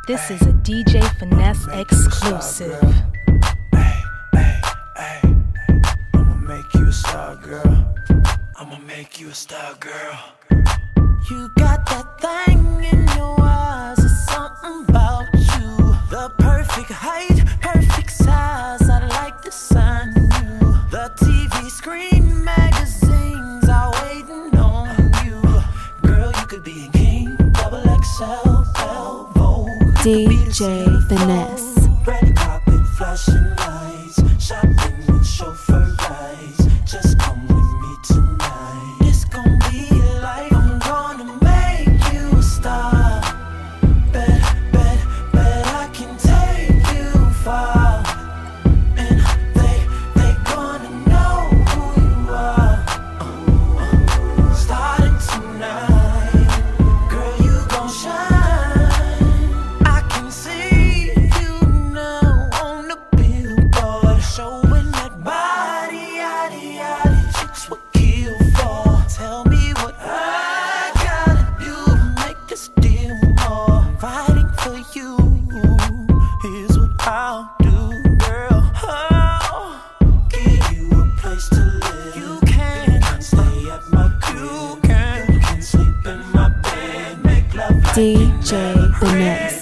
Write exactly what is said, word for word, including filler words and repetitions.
This is a D J Finesse exclusive. Hey, hey, hey, I'ma make you a star, girl. I'ma make you a star, girl. You got that thing in your eyes, it's something about you. The perfect height, perfect size, I like the sign in you. The T V screen, magazines are waiting on you. Girl, you could be a king, double X L, Vogue. D J Finesse. Red carpet, flashing lights, shopping with chauffeur rides. Just come with me tonight. It's gon' be a life. I'm gonna make you a star. Bet, bet, bet I can take you far. And they, they gonna know who you are. Uh, uh, starting tonight, girl, you gon' shine. I can see you now on the billboard, showing that body, yaddy, yaddy. Chicks would kill for. Tell me what I gotta do to make this deal more. Fighting for you, here's what I'll do, girl. I'll give you a place to live. You can, you can stay at my crib. You can, you can sleep in my bed, make love like D J you never Finesse.